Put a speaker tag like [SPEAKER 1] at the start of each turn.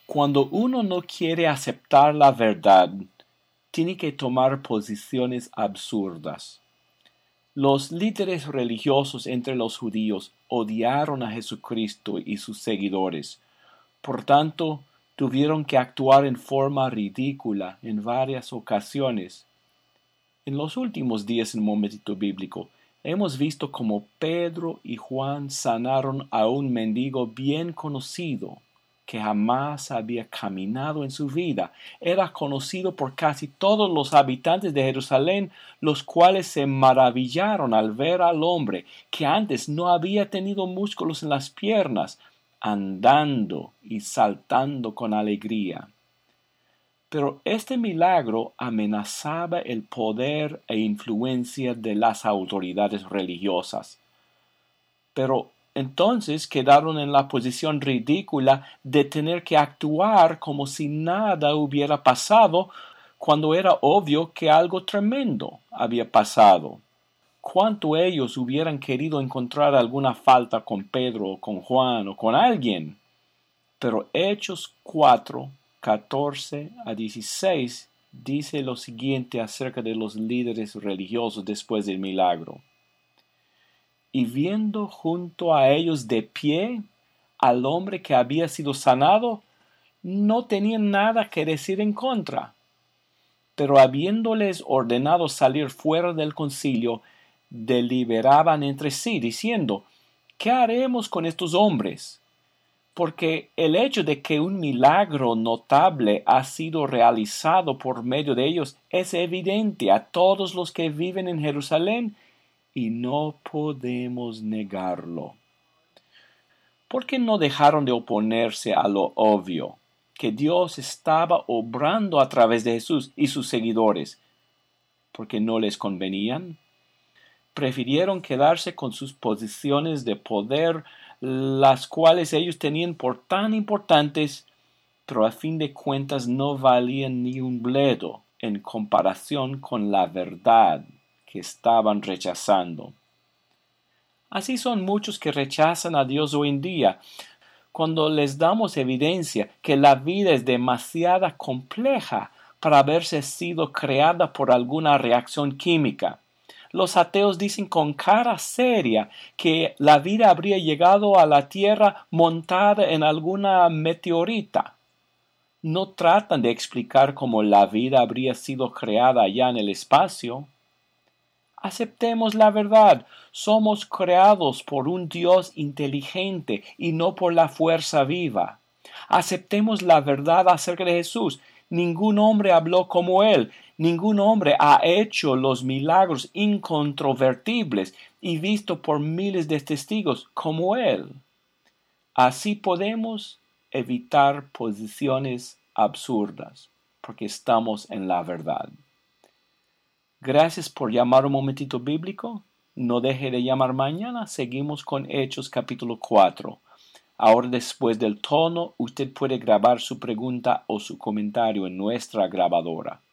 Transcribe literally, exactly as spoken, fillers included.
[SPEAKER 1] Cuando uno no quiere aceptar la verdad, tiene que tomar posiciones absurdas. Los líderes religiosos entre los judíos odiaron a Jesucristo y sus seguidores. Por tanto, tuvieron que actuar en forma ridícula en varias ocasiones. En los últimos días en Momentito Bíblico, hemos visto cómo Pedro y Juan sanaron a un mendigo bien conocido, que jamás había caminado en su vida. Era conocido por casi todos los habitantes de Jerusalén, los cuales se maravillaron al ver al hombre que antes no había tenido músculos en las piernas, andando y saltando con alegría. Pero este milagro amenazaba el poder e influencia de las autoridades religiosas. Pero entonces quedaron en la posición ridícula de tener que actuar como si nada hubiera pasado, cuando era obvio que algo tremendo había pasado. ¿Cuánto ellos hubieran querido encontrar alguna falta con Pedro o con Juan o con alguien? Pero Hechos cuatro, catorce a dieciséis dice lo siguiente acerca de los líderes religiosos después del milagro. Y viendo junto a ellos de pie al hombre que había sido sanado, no tenían nada que decir en contra. Pero habiéndoles ordenado salir fuera del concilio, deliberaban entre sí, diciendo, ¿qué haremos con estos hombres? Porque el hecho de que un milagro notable ha sido realizado por medio de ellos es evidente a todos los que viven en Jerusalén, y no podemos negarlo. ¿Por qué no dejaron de oponerse a lo obvio, que Dios estaba obrando a través de Jesús y sus seguidores? ¿Porque no les convenían? Prefirieron quedarse con sus posiciones de poder, las cuales ellos tenían por tan importantes, pero a fin de cuentas no valían ni un bledo en comparación con la verdad que estaban rechazando. Así son muchos que rechazan a Dios hoy en día, cuando les damos evidencia que la vida es demasiado compleja para haberse sido creada por alguna reacción química. Los ateos dicen con cara seria que la vida habría llegado a la Tierra montada en alguna meteorita. No tratan de explicar cómo la vida habría sido creada allá en el espacio. Aceptemos la verdad. Somos creados por un Dios inteligente y no por la fuerza viva. Aceptemos la verdad acerca de Jesús. Ningún hombre habló como Él. Ningún hombre ha hecho los milagros incontrovertibles y visto por miles de testigos como Él. Así podemos evitar posiciones absurdas, porque estamos en la verdad. Gracias por llamar un momentito bíblico. No deje de llamar mañana. Seguimos con Hechos capítulo cuatro. Ahora, después del tono, usted puede grabar su pregunta o su comentario en nuestra grabadora.